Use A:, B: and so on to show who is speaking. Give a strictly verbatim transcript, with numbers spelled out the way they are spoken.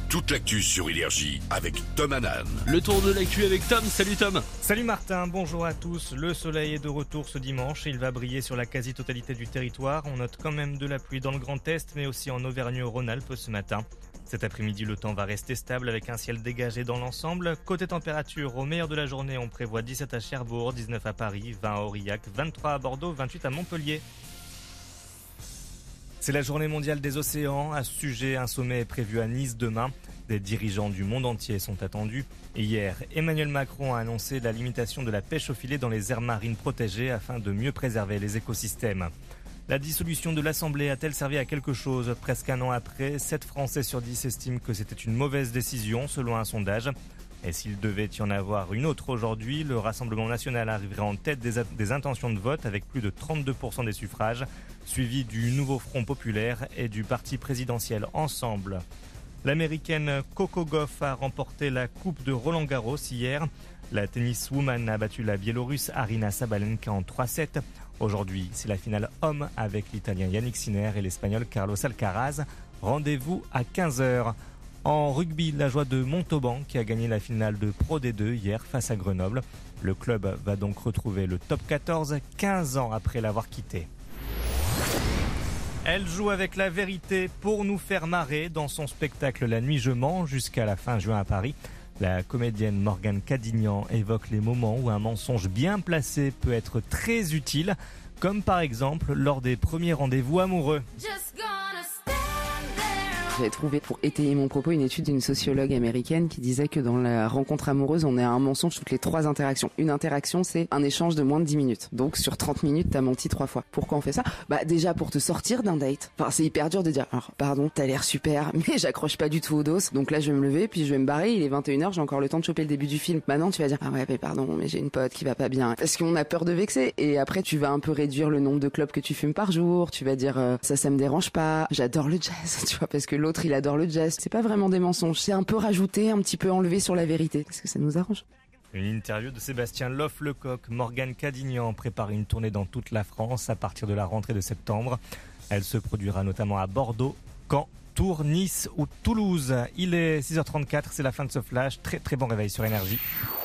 A: toute l'actu sur Énergie avec Tom Hanan.
B: Le tour de l'actu avec Tom. Salut Tom.
C: Salut Martin, bonjour à tous. Le soleil est de retour ce dimanche et il va briller sur la quasi-totalité du territoire. On note quand même de la pluie dans le Grand Est, mais aussi en Auvergne-Rhône-Alpes ce matin. Cet après-midi, le temps va rester stable avec un ciel dégagé dans l'ensemble. Côté température, au meilleur de la journée, on prévoit dix-sept à Cherbourg, dix-neuf à Paris, vingt à Aurillac, vingt-trois à Bordeaux, vingt-huit à Montpellier. C'est la journée mondiale des océans. À ce sujet, un sommet est prévu à Nice demain. Des dirigeants du monde entier sont attendus. Et hier, Emmanuel Macron a annoncé la limitation de la pêche au filet dans les aires marines protégées afin de mieux préserver les écosystèmes. La dissolution de l'Assemblée a-t-elle servi à quelque chose ? Presque un an après, sept Français sur dix estiment que c'était une mauvaise décision selon un sondage. Et s'il devait y en avoir une autre aujourd'hui, le Rassemblement national arriverait en tête des, des intentions de vote avec plus de trente-deux pour cent des suffrages, suivi du Nouveau Front Populaire et du parti présidentiel Ensemble. L'américaine Coco Gauff a remporté la Coupe de Roland-Garros hier. La tenniswoman a battu la biélorusse Aryna Sabalenka en trois sept. Aujourd'hui, c'est la finale homme avec l'italien Yannick Sinner et l'espagnol Carlos Alcaraz. Rendez-vous à quinze heures. En rugby, la joie de Montauban qui a gagné la finale de Pro D deux hier face à Grenoble. Le club va donc retrouver le top quatorze quinze ans après l'avoir quitté. Elle joue avec la vérité pour nous faire marrer dans son spectacle La Nuit je mens jusqu'à la fin juin à Paris. La comédienne Morgane Cadignan évoque les moments où un mensonge bien placé peut être très utile, comme par exemple lors des premiers rendez-vous amoureux.
D: J'avais trouvé, pour étayer mon propos, une étude d'une sociologue américaine qui disait que dans la rencontre amoureuse, on est à un mensonge toutes les trois interactions. Une interaction, c'est un échange de moins de dix minutes. Donc sur trente minutes, t'as menti trois fois. Pourquoi on fait ça ? Bah déjà pour te sortir d'un date. Enfin, c'est hyper dur de dire, alors pardon, t'as l'air super, mais j'accroche pas du tout au dos. Donc là, je vais me lever, puis je vais me barrer, il est vingt et une heures, j'ai encore le temps de choper le début du film. Maintenant, tu vas dire, ah ouais, mais pardon, mais j'ai une pote qui va pas bien. Parce qu'on a peur de vexer. Et après, tu vas un peu réduire le nombre de clopes que tu fumes par jour. Tu vas dire, euh, ça, ça me dérange pas. J'adore le jazz, tu vois, parce que l'autre, il adore le jazz. C'est pas vraiment des mensonges, c'est un peu rajouté, un petit peu enlevé sur la vérité. Est-ce que ça nous arrange ?
C: Une interview de Sébastien Loff-Lecoq. Morgane Cadignan prépare une tournée dans toute la France à partir de la rentrée de septembre. Elle se produira notamment à Bordeaux, Caen, Tours, Nice ou Toulouse. Il est six heures trente-quatre, c'est la fin de ce flash. Très très bon réveil sur Énergie.